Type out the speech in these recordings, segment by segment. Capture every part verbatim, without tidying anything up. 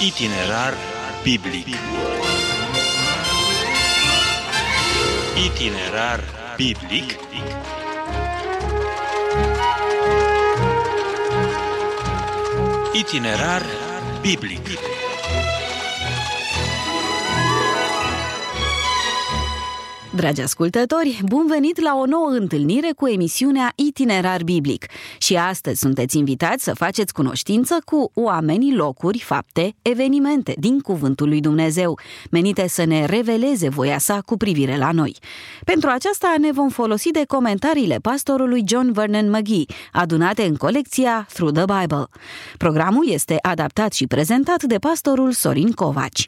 Itinerar biblic. Itinerar biblic. Itinerar biblic. Dragi ascultători, bun venit la o nouă întâlnire cu emisiunea Itinerar Biblic. Și astăzi sunteți invitați să faceți cunoștință cu oamenii, locuri, fapte, evenimente din Cuvântul lui Dumnezeu, menite să ne reveleze voia sa cu privire la noi. Pentru aceasta ne vom folosi de comentariile pastorului John Vernon McGee, adunate în colecția Through the Bible. Programul este adaptat și prezentat de pastorul Sorin Covaci.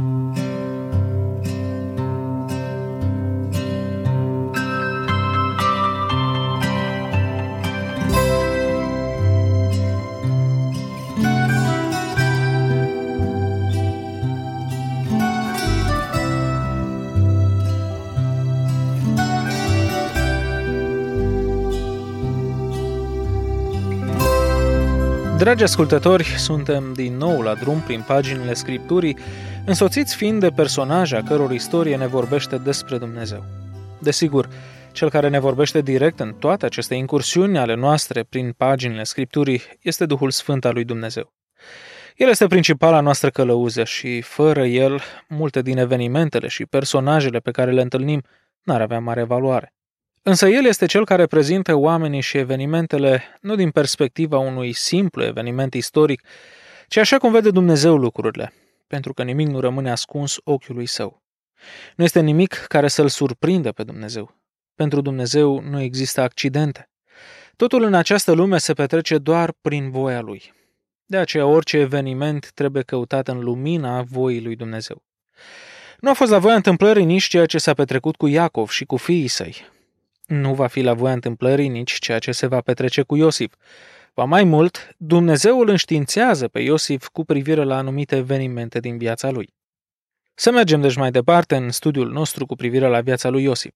Dragi ascultători, suntem din nou la drum prin paginile Scripturii, însoțiți fiind de personaje a căror istorie ne vorbește despre Dumnezeu. Desigur, cel care ne vorbește direct în toate aceste incursiuni ale noastre prin paginile Scripturii este Duhul Sfânt al lui Dumnezeu. El este principala noastră călăuză și, fără el, multe din evenimentele și personajele pe care le întâlnim n-ar avea mare valoare. Însă el este cel care prezintă oamenii și evenimentele nu din perspectiva unui simplu eveniment istoric, ci așa cum vede Dumnezeu lucrurile, pentru că nimic nu rămâne ascuns ochiului său. Nu este nimic care să-l surprindă pe Dumnezeu. Pentru Dumnezeu nu există accidente. Totul în această lume se petrece doar prin voia lui. De aceea orice eveniment trebuie căutat în lumina voii lui Dumnezeu. Nu a fost la voia întâmplării nici ceea ce s-a petrecut cu Iacov și cu fiii săi. Nu va fi la voia întâmplării nici ceea ce se va petrece cu Iosif. Va mai mult, Dumnezeu îl înștiințează pe Iosif cu privire la anumite evenimente din viața lui. Să mergem deci mai departe în studiul nostru cu privire la viața lui Iosif.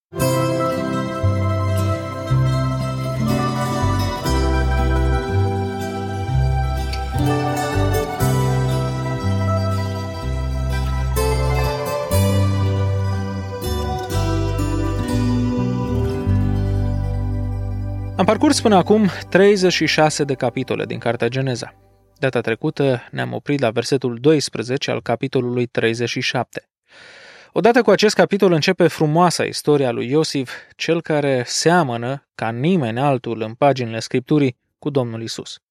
Am parcurs până acum treizeci și șase de capitole din Cartea Geneza. Data trecută ne-am oprit la versetul doisprezece al capitolului treizeci și șapte. Odată cu acest capitol începe frumoasa istoria lui Iosif, cel care seamănă, ca nimeni altul în paginile Scripturii, cu Domnul Isus.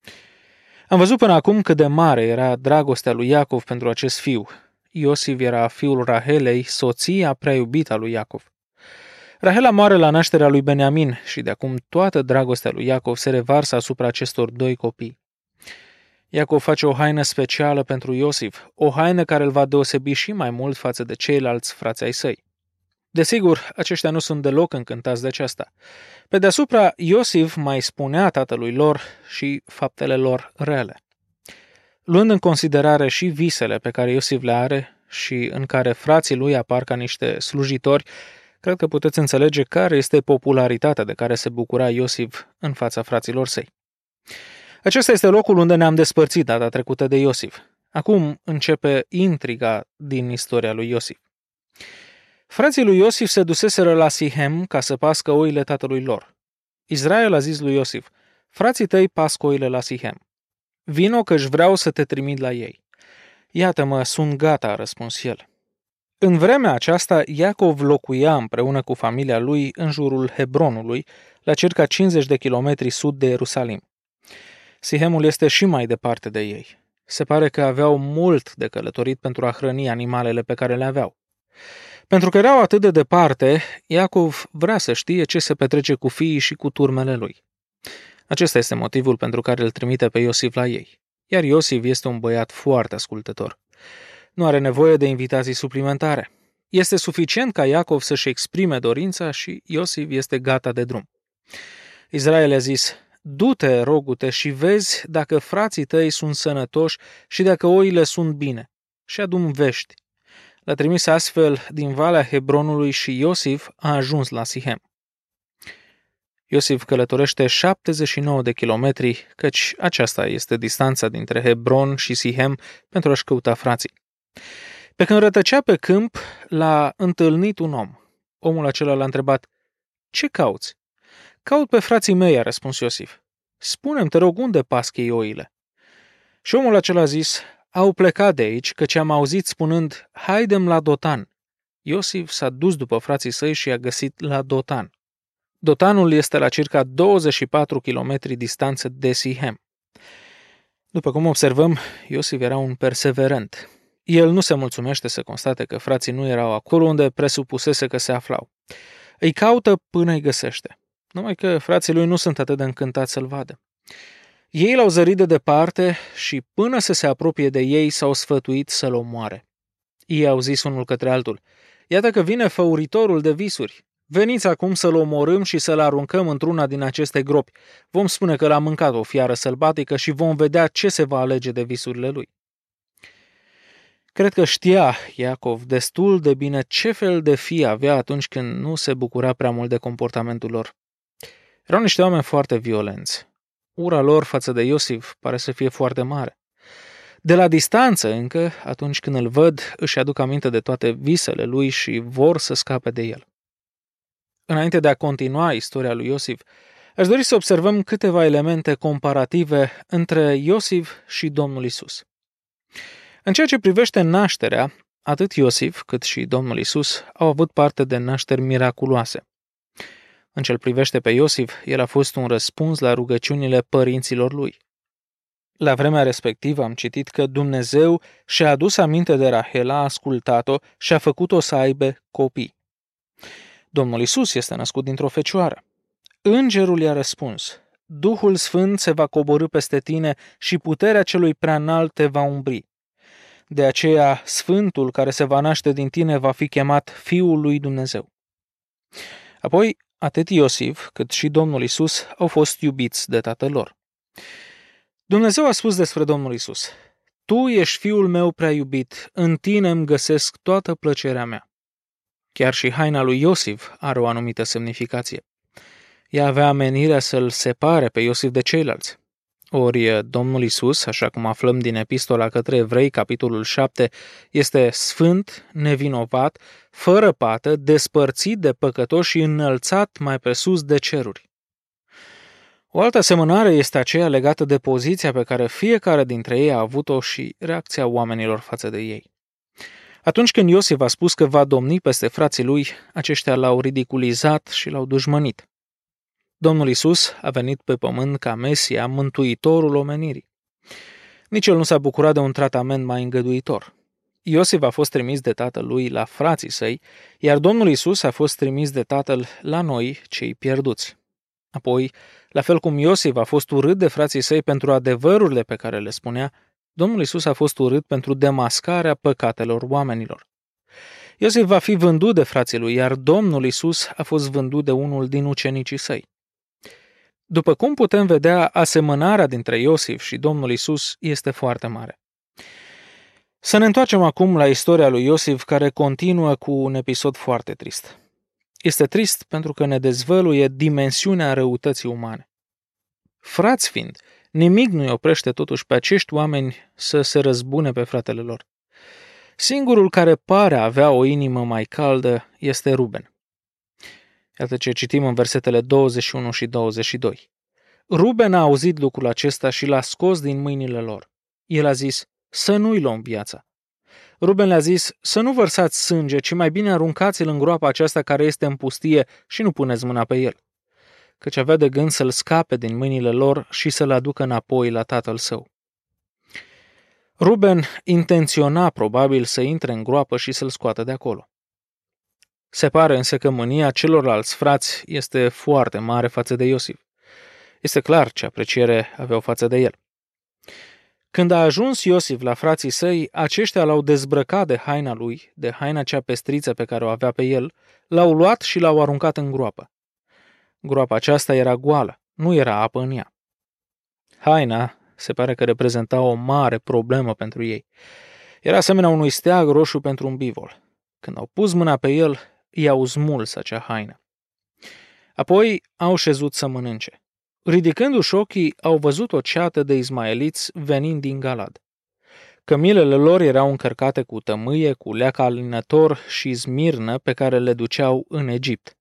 Am văzut până acum cât de mare era dragostea lui Iacov pentru acest fiu. Iosif era fiul Rahelei, soția prea iubită a lui Iacov. Rahela moare la nașterea lui Beniamin și de acum toată dragostea lui Iacov se revarsă asupra acestor doi copii. Iacov face o haină specială pentru Iosif, o haină care îl va deosebi și mai mult față de ceilalți frați ai săi. Desigur, aceștia nu sunt deloc încântați de aceasta. Pe deasupra, Iosif mai spunea tatălui lor și faptele lor rele. Luând în considerare și visele pe care Iosif le are și în care frații lui apar ca niște slujitori, cred că puteți înțelege care este popularitatea de care se bucura Iosif în fața fraților săi. Acesta este locul unde ne-am despărțit data trecută de Iosif. Acum începe intriga din istoria lui Iosif. Frații lui Iosif se duseseră la Sihem ca să pască oile tatălui lor. Israel a zis lui Iosif: frații tăi pasc oile la Sihem. Vino că-și vreau să te trimit la ei. Iată-mă, sunt gata, a răspuns el. În vremea aceasta, Iacov locuia împreună cu familia lui în jurul Hebronului, la circa cincizeci de kilometri sud de Ierusalim. Sihemul este și mai departe de ei. Se pare că aveau mult de călătorit pentru a hrăni animalele pe care le aveau. Pentru că erau atât de departe, Iacov vrea să știe ce se petrece cu fiii și cu turmele lui. Acesta este motivul pentru care îl trimite pe Iosif la ei. Iar Iosif este un băiat foarte ascultător. Nu are nevoie de invitații suplimentare. Este suficient ca Iacov să-și exprime dorința și Iosif este gata de drum. Israel a zis: du-te, rogu-te, și vezi dacă frații tăi sunt sănătoși și dacă oile sunt bine, și adu-mi vești. L-a trimis astfel din Valea Hebronului și Iosif a ajuns la Sihem. Iosif călătorește șaptezeci și nouă de kilometri, căci aceasta este distanța dintre Hebron și Sihem pentru a-și căuta frații. Pe când rătăcea pe câmp, l-a întâlnit un om. Omul acela l-a întrebat: "Ce cauți?" "Caut pe frații mei," a răspuns Iosif. "Spune-mi, te rog, unde pasc ei oile?" Și omul acela a zis: "Au plecat de aici, căci am auzit spunând, haidem la Dotan." Iosif s-a dus după frații săi și i-a găsit la Dotan. Dotanul este la circa douăzeci și patru kilometri distanță de Sihem. După cum observăm, Iosif era un perseverent. El nu se mulțumește să constate că frații nu erau acolo unde presupusese că se aflau. Îi caută până îi găsește. Numai că frații lui nu sunt atât de încântați să-l vadă. Ei l-au zărit de departe și până să se apropie de ei s-au sfătuit să-l omoare. Ei au zis unul către altul: "Iată că vine făuritorul de visuri. Veniți acum să-l omorâm și să-l aruncăm într-una din aceste gropi. Vom spune că l-a mâncat o fiară sălbatică și vom vedea ce se va alege de visurile lui." Cred că știa Iacov destul de bine ce fel de fii avea atunci când nu se bucura prea mult de comportamentul lor. Erau niște oameni foarte violenți. Ura lor față de Iosif pare să fie foarte mare. De la distanță încă, atunci când îl văd, își aduc aminte de toate visele lui și vor să scape de el. Înainte de a continua istoria lui Iosif, aș dori să observăm câteva elemente comparative între Iosif și Domnul Isus. În ceea ce privește nașterea, atât Iosif cât și Domnul Isus au avut parte de nașteri miraculoase. În ce-l privește pe Iosif, el a fost un răspuns la rugăciunile părinților lui. La vremea respectivă am citit că Dumnezeu și-a adus aminte de Rahela, a ascultat-o și a făcut-o să aibă copii. Domnul Isus este născut dintr-o fecioară. Îngerul i-a răspuns: "Duhul Sfânt se va coborî peste tine și puterea celui preanalt te va umbri. De aceea, Sfântul care se va naște din tine va fi chemat Fiul lui Dumnezeu." Apoi, atât Iosif cât și Domnul Isus au fost iubiți de tatăl lor. Dumnezeu a spus despre Domnul Isus: "Tu ești Fiul meu prea iubit, în tine îmi găsesc toată plăcerea mea." Chiar și haina lui Iosif are o anumită semnificație. Ea avea menirea să-l separe pe Iosif de ceilalți. Ori Domnul Isus, așa cum aflăm din Epistola către Evrei, capitolul șapte, este sfânt, nevinovat, fără pată, despărțit de păcătoși și înălțat mai presus de ceruri. O altă asemănare este aceea legată de poziția pe care fiecare dintre ei a avut-o și reacția oamenilor față de ei. Atunci când Iosif a spus că va domni peste frații lui, aceștia l-au ridiculizat și l-au dușmănit. Domnul Isus a venit pe pământ ca Mesia, mântuitorul omenirii. Nici el nu s-a bucurat de un tratament mai îngăduitor. Iosif a fost trimis de tatăl lui la frații săi, iar Domnul Isus a fost trimis de tatăl la noi, cei pierduți. Apoi, la fel cum Iosif a fost urât de frații săi pentru adevărurile pe care le spunea, Domnul Isus a fost urât pentru demascarea păcatelor oamenilor. Iosif va fi vândut de frații lui, iar Domnul Isus a fost vândut de unul din ucenicii săi. După cum putem vedea, asemănarea dintre Iosif și Domnul Isus este foarte mare. Să ne întoarcem acum la istoria lui Iosif, care continuă cu un episod foarte trist. Este trist pentru că ne dezvăluie dimensiunea răutății umane. Frați fiind, nimic nu îi oprește totuși pe acești oameni să se răzbune pe fratele lor. Singurul care pare a avea o inimă mai caldă este Ruben. Iată ce citim în versetele douăzeci și unu și douăzeci și doi. Ruben a auzit lucrul acesta și l-a scos din mâinile lor. El a zis: "Să nu-i luăm viața." Ruben le-a zis: "Să nu vărsați sânge, ci mai bine aruncați-l în groapa aceasta care este în pustie și nu puneți mâna pe el." Căci avea de gând să-l scape din mâinile lor și să-l aducă înapoi la tatăl său. Ruben intenționa probabil să intre în groapă și să-l scoată de acolo. Se pare însă că mânia celorlalți frați este foarte mare față de Iosif. Este clar ce apreciere aveau față de el. Când a ajuns Iosif la frații săi, aceștia l-au dezbrăcat de haina lui, de haina cea pestriță pe care o avea pe el, l-au luat și l-au aruncat în groapă. Groapa aceasta era goală, nu era apă în ea. Haina se pare că reprezenta o mare problemă pentru ei. Era asemenea unui steag roșu pentru un bivol. Când au pus mâna pe el, i-au smuls acea haină. Apoi au șezut să mănânce. Ridicându-și ochii, au văzut o ceată de ismaeliți venind din Galad. Cămilele lor erau încărcate cu tămâie, cu leac alinător și zmirnă pe care le duceau în Egipt.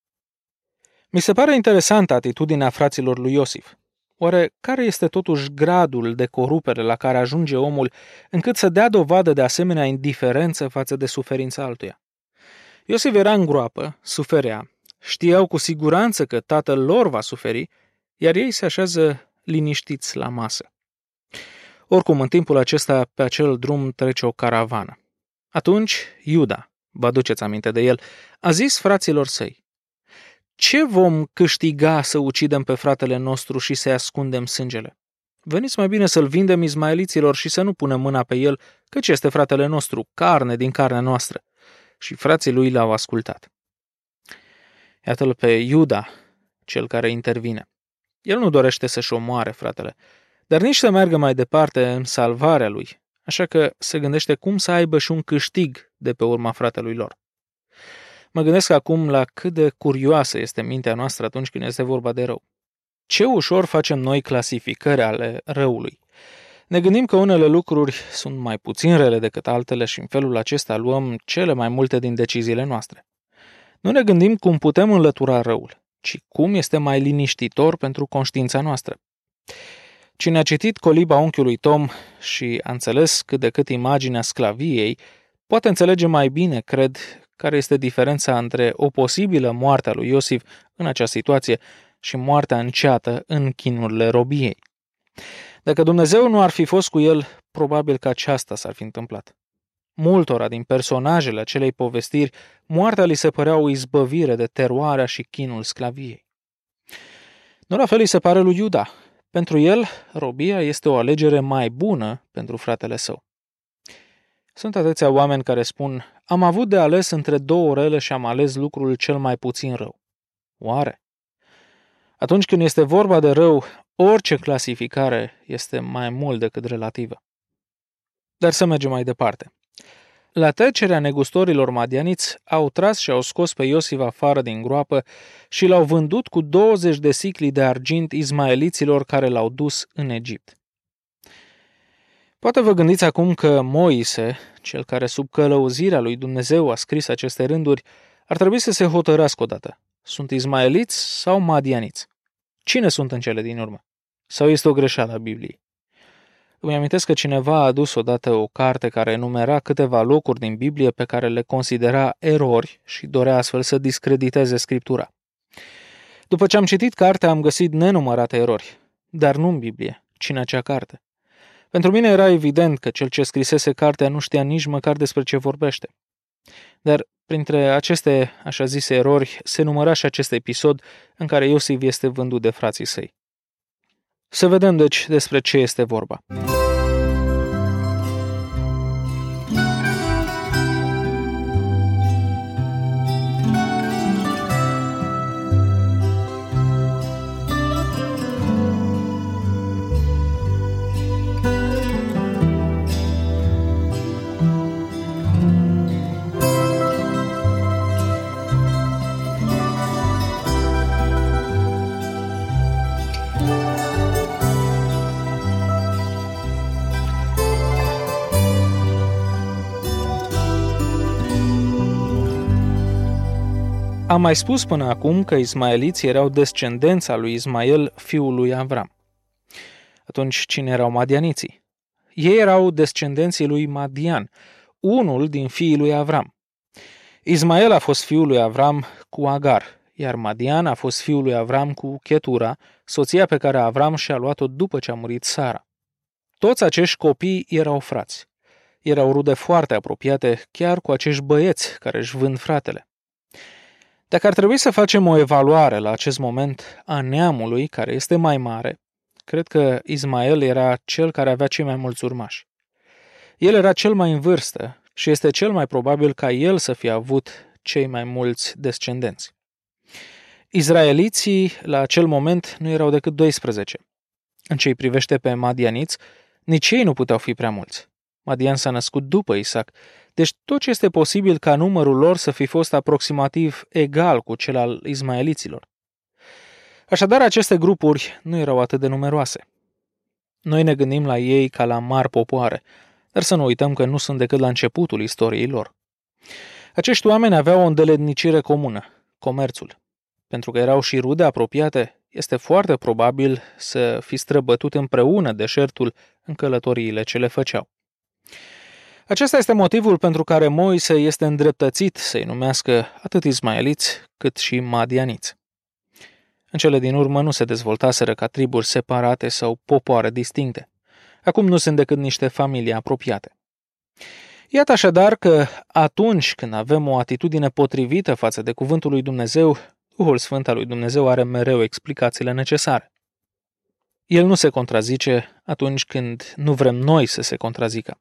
Mi se pare interesantă atitudinea fraților lui Iosif. Oare care este totuși gradul de corupere la care ajunge omul încât să dea dovadă de asemenea indiferență față de suferința altuia? Iosif era în groapă, suferea, știau cu siguranță că tatăl lor va suferi, iar ei se așează liniștiți la masă. Oricum, în timpul acesta, pe acel drum trece o caravană. Atunci, Iuda, vă aduceți aminte de el, a zis fraților săi: ce vom câștiga să ucidem pe fratele nostru și să-i ascundem sângele? Veniți mai bine să-l vindem ismaeliților și să nu punem mâna pe el, căci este fratele nostru, carne din carnea noastră. Și frații lui l-au ascultat. Iată-l pe Iuda, cel care intervine. El nu dorește să-și omoare fratele, dar nici să meargă mai departe în salvarea lui, așa că se gândește cum să aibă și un câștig de pe urma fratelui lor. Mă gândesc acum la cât de curioasă este mintea noastră atunci când este vorba de rău. Ce ușor facem noi clasificări ale răului. Ne gândim că unele lucruri sunt mai puțin rele decât altele și în felul acesta luăm cele mai multe din deciziile noastre. Nu ne gândim cum putem înlătura răul, ci cum este mai liniștitor pentru conștiința noastră. Cine a citit Coliba unchiului Tom și a înțeles cât de cât imaginea sclaviei, poate înțelege mai bine, cred, care este diferența între o posibilă moarte a lui Iosif în acea situație și moartea înceată în chinurile robiei. Dacă Dumnezeu nu ar fi fost cu el, probabil că aceasta s-ar fi întâmplat. Multora din personajele acelei povestiri, moartea li se părea o izbăvire de teroarea și chinul sclaviei. Nu la fel îi se pare lui Iuda. Pentru el, robia este o alegere mai bună pentru fratele său. Sunt atâția oameni care spun: am avut de ales între două rele și am ales lucrul cel mai puțin rău. Oare? Atunci când este vorba de rău, orice clasificare este mai mult decât relativă. Dar să mergem mai departe. La trecerea negustorilor madianiți, au tras și au scos pe Iosif afară din groapă și l-au vândut cu douăzeci de sicli de argint ismaeliților care l-au dus în Egipt. Poate vă gândiți acum că Moise, cel care sub călăuzirea lui Dumnezeu a scris aceste rânduri, ar trebui să se hotărască odată. Sunt ismaeliți sau madianiți? Cine sunt în cele din urmă? Sau este o greșeală a Bibliei? Îmi amintesc că cineva a adus odată o carte care enumera câteva locuri din Biblie pe care le considera erori și dorea astfel să discrediteze Scriptura. După ce am citit cartea, am găsit nenumărate erori, dar nu în Biblie, ci în acea carte. Pentru mine era evident că cel ce scrisese cartea nu știa nici măcar despre ce vorbește. Dar printre aceste, așa zise, erori, se număra și acest episod în care Iosif este vândut de frații săi. Să vedem, deci, despre ce este vorba. Am mai spus până acum că ismaeliții erau descendența lui Ismael, fiul lui Avram. Atunci, cine erau madianiții? Ei erau descendenții lui Madian, unul din fiii lui Avram. Ismael a fost fiul lui Avram cu Agar, iar Madian a fost fiul lui Avram cu Chetura, soția pe care Avram și-a luat-o după ce a murit Sara. Toți acești copii erau frați. Erau rude foarte apropiate, chiar cu acești băieți care își vând fratele. Dacă ar trebui să facem o evaluare la acest moment a neamului care este mai mare, cred că Ismael era cel care avea cei mai mulți urmași. El era cel mai în vârstă și este cel mai probabil ca el să fie avut cei mai mulți descendenți. Izraeliții la acel moment nu erau decât doisprezece. În ce îi privește pe madianiți, nici ei nu puteau fi prea mulți. Madian s-a născut după Isaac, deci tot ce este posibil ca numărul lor să fi fost aproximativ egal cu cel al ismaeliților. Așadar, aceste grupuri nu erau atât de numeroase. Noi ne gândim la ei ca la mari popoare, dar să nu uităm că nu sunt decât la începutul istoriei lor. Acești oameni aveau o îndeletnicire comună, comerțul. Pentru că erau și rude apropiate, este foarte probabil să fi străbătut împreună deșertul în călătoriile ce le făceau. Acesta este motivul pentru care Moise este îndreptățit să-i numească atât ismaeliți cât și madianiți. În cele din urmă nu se dezvoltaseră ca triburi separate sau popoare distincte. Acum nu sunt decât niște familii apropiate. Iată așadar că atunci când avem o atitudine potrivită față de cuvântul lui Dumnezeu, Duhul Sfânt al lui Dumnezeu are mereu explicațiile necesare. El nu se contrazice atunci când nu vrem noi să se contrazică.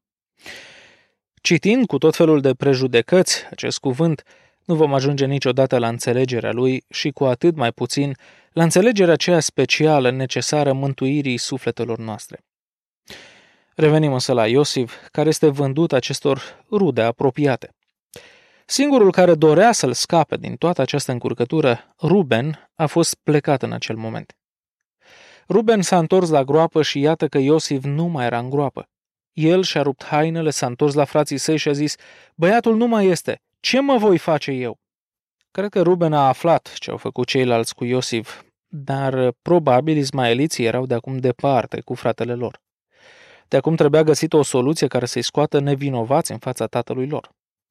Citind cu tot felul de prejudecăți acest cuvânt, nu vom ajunge niciodată la înțelegerea lui și cu atât mai puțin la înțelegerea aceea specială necesară mântuirii sufletelor noastre. Revenim însă la Iosif, care este vândut acestor rude apropiate. Singurul care dorea să-l scape din toată această încurcătură, Ruben, a fost plecat în acel moment. Ruben s-a întors la groapă și iată că Iosif nu mai era în groapă. El și-a rupt hainele, s-a întors la frații săi și a zis: băiatul nu mai este, ce mă voi face eu? Cred că Ruben a aflat ce au făcut ceilalți cu Iosif, dar probabil ismaeliții erau de acum departe cu fratele lor. De acum trebuia găsită o soluție care să-i scoată nevinovați în fața tatălui lor.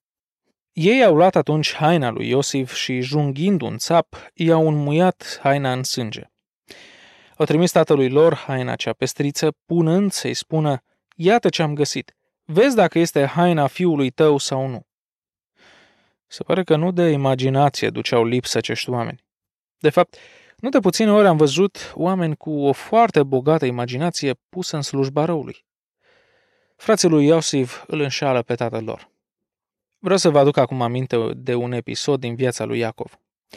Ei au luat atunci haina lui Iosif și, junghind un țap, i-au înmuiat haina în sânge. Au trimis tatălui lor haina cea pestriță, punând să-i spună: iată ce am găsit, vezi dacă este haina fiului tău sau nu. Se pare că nu de imaginație duceau lipsă acești oameni. De fapt, nu de puține ori am văzut oameni cu o foarte bogată imaginație pusă în slujba răului. Frații lui Iosif îl înșală pe tatăl lor. Vreau să vă aduc acum aminte de un episod din viața lui Iacov.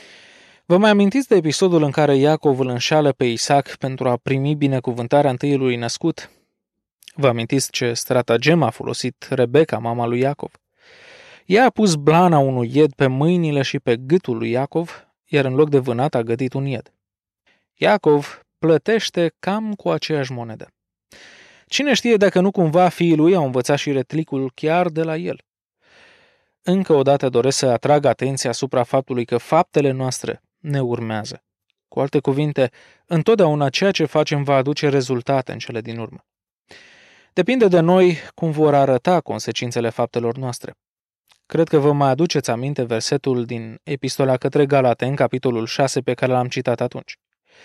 Vă mai amintiți de episodul în care Iacov îl înșală pe Isaac pentru a primi binecuvântarea întâiului născut? Vă amintiți ce stratagem a folosit Rebecca, mama lui Iacov? Ea a pus blana unui ied pe mâinile și pe gâtul lui Iacov, iar în loc de vânat a gătit un ied. Iacov plătește cam cu aceeași monedă. Cine știe dacă nu cumva fiii lui au învățat și retlicul chiar de la el? Încă o dată doresc să atrag atenția asupra faptului că faptele noastre ne urmează. Cu alte cuvinte, întotdeauna ceea ce facem va aduce rezultate în cele din urmă. Depinde de noi cum vor arăta consecințele faptelor noastre. Cred că vă mai aduceți aminte versetul din Epistola către Galateni, capitolul șase, pe care l-am citat atunci.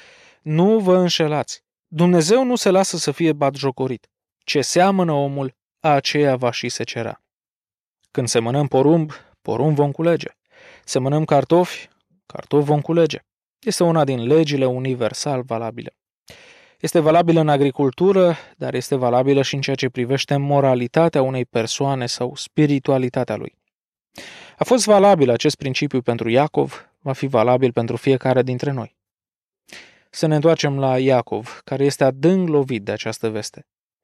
Nu vă înșelați. Dumnezeu nu se lasă să fie batjocorit. Ce seamănă omul, aceea va și secera. Când semănăm porumb, porumb vom culege. Semănăm cartofi, cartofi vom culege. Este una din legile universal valabile. Este valabilă în agricultură, dar este valabilă și în ceea ce privește moralitatea unei persoane sau spiritualitatea lui. A fost valabil acest principiu pentru Iacov, va fi valabil pentru fiecare dintre noi. Să ne întoarcem la Iacov, care este adânc lovit de această veste.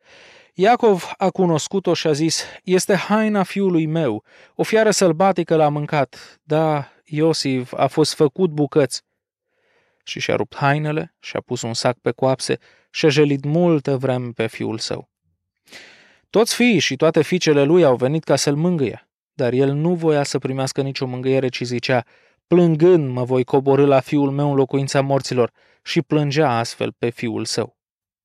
Iacov a cunoscut-o și a zis: este haina fiului meu, o fiară sălbatică l-a mâncat. Da, Iosif a fost făcut bucăți. Și și-a rupt hainele, și-a pus un sac pe coapse și-a jelit multă vreme pe fiul său. Toți fiii și toate fiicele lui au venit ca să-l mângâie, dar el nu voia să primească nicio mângâiere, ci zicea: plângând mă voi coborî la fiul meu în locuința morților, și plângea astfel pe fiul său.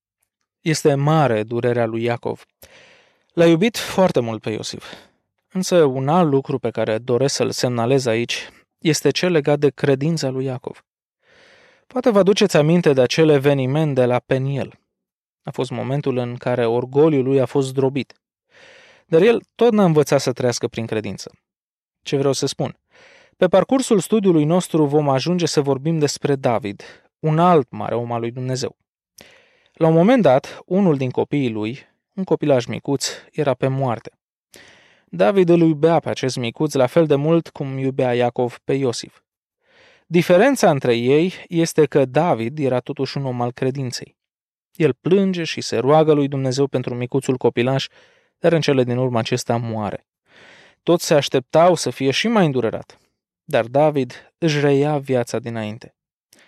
Este mare durerea lui Iacov. L-a iubit foarte mult pe Iosif. Însă un alt lucru pe care doresc să-l semnalez aici este cel legat de credința lui Iacov. Poate vă aduceți aminte de acel eveniment de la Peniel. A fost momentul în care orgoliul lui a fost zdrobit. Dar el tot n-a învățat să trăiască prin credință. Ce vreau să spun? Pe parcursul studiului nostru vom ajunge să vorbim despre David, un alt mare om al lui Dumnezeu. La un moment dat, unul din copiii lui, un copilaj micuț, era pe moarte. David îl iubea pe acest micuț la fel de mult cum iubea Iacov pe Iosif. Diferența între ei este că David era totuși un om al credinței. El plânge și se roagă lui Dumnezeu pentru micuțul copilaș, dar în cele din urmă acesta moare. Toți se așteptau să fie și mai îndurerat, dar David își reia viața dinainte.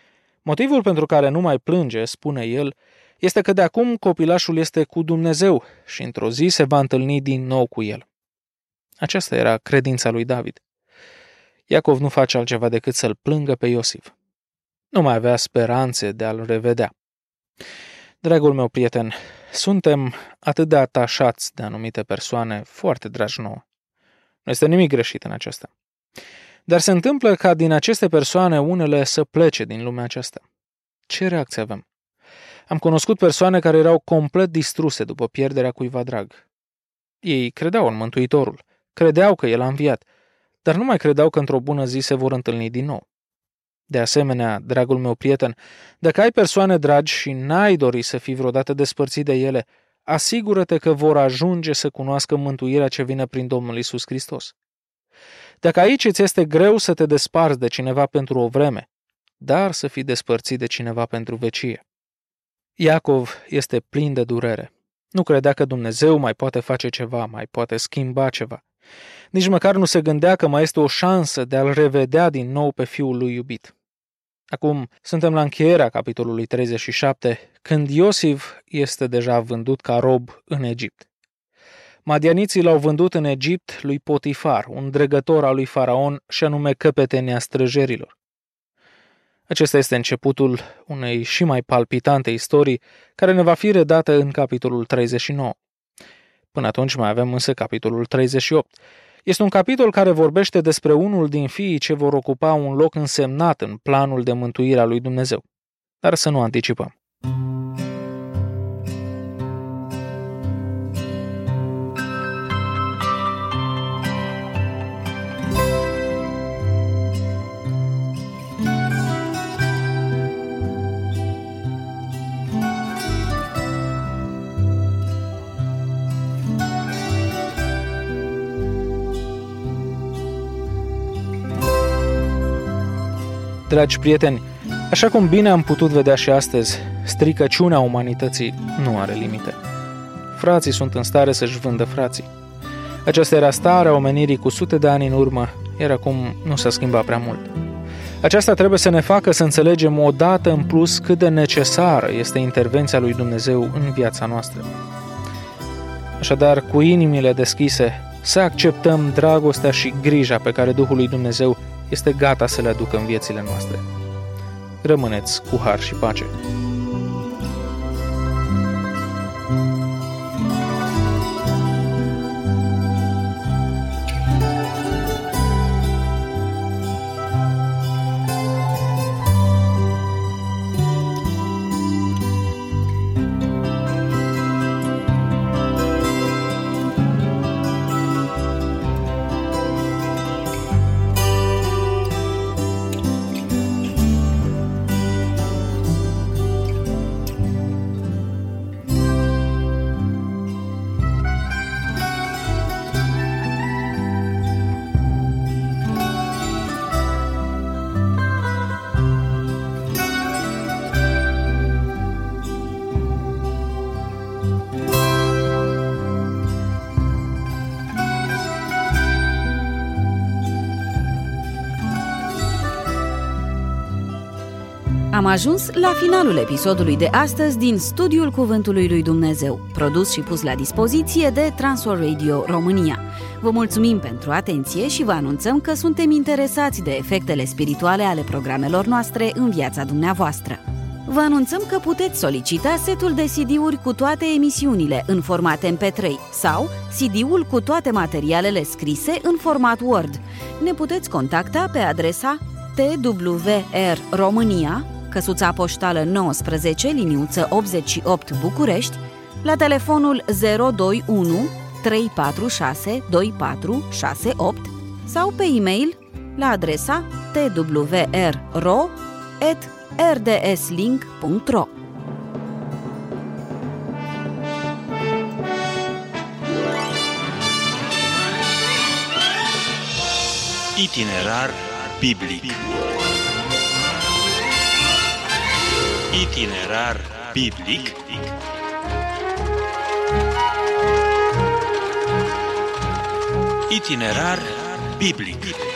Motivul pentru care nu mai plânge, spune el, este că de acum copilașul este cu Dumnezeu și într-o zi se va întâlni din nou cu el. Aceasta era credința lui David. Iacov nu face altceva decât să-l plângă pe Iosif. Nu mai avea speranțe de a-l revedea. Dragul meu prieten, suntem atât de atașați de anumite persoane foarte dragi nouă. Nu este nimic greșit în aceasta. Dar se întâmplă ca din aceste persoane unele să plece din lumea aceasta. Ce reacție avem? Am cunoscut persoane care erau complet distruse după pierderea cuiva drag. Ei credeau în Mântuitorul, credeau că El a înviat, dar nu mai credeau că într-o bună zi se vor întâlni din nou. De asemenea, dragul meu prieten, dacă ai persoane dragi și n-ai dori să fii vreodată despărțit de ele, asigură-te că vor ajunge să cunoască mântuirea ce vine prin Domnul Iisus Hristos. Dacă aici îți este greu să te desparți de cineva pentru o vreme, dar să fii despărțit de cineva pentru vecie. Iacov este plin de durere. Nu credea că Dumnezeu mai poate face ceva, mai poate schimba ceva. Nici măcar nu se gândea că mai este o șansă de a-l revedea din nou pe fiul lui iubit. Acum suntem la încheierea capitolului treizeci și șapte, când Iosif este deja vândut ca rob în Egipt. Madianiții l-au vândut în Egipt lui Potifar, un dregător al lui Faraon, și anume căpetenia străjerilor. Acesta este începutul unei și mai palpitante istorii, care ne va fi redată în capitolul treizeci și nouă. Până atunci mai avem însă capitolul treizeci și opt. Este un capitol care vorbește despre unul din fiii ce vor ocupa un loc însemnat în planul de mântuire a lui Dumnezeu. Dar să nu anticipăm. Dragi prieteni, așa cum bine am putut vedea și astăzi, stricăciunea umanității nu are limite. Frații sunt în stare să-și vândă frații. Aceasta era starea omenirii cu sute de ani în urmă, iar acum nu s-a schimbat prea mult. Aceasta trebuie să ne facă să înțelegem o dată în plus cât de necesară este intervenția lui Dumnezeu în viața noastră. Așadar, cu inimile deschise, să acceptăm dragostea și grija pe care Duhul lui Dumnezeu este gata să le aducă în viețile noastre. Rămâneți cu har și pace. Am ajuns la finalul episodului de astăzi din Studiul Cuvântului lui Dumnezeu, produs și pus la dispoziție de Transworld Radio România. Vă mulțumim pentru atenție și vă anunțăm că suntem interesați de efectele spirituale ale programelor noastre în viața dumneavoastră. Vă anunțăm că puteți solicita setul de C D-uri cu toate emisiunile în format M P trei sau C D-ul cu toate materialele scrise în format Word. Ne puteți contacta pe adresa T W R România, căsuța poștală nouăsprezece, liniuță optzeci și opt București, la telefonul zero doi unu trei patru șase doi patru șase opt sau pe e-mail la adresa t w r ro at r d s link punct ro. Itinerar biblic. Itinerar biblic. Itinerar biblic.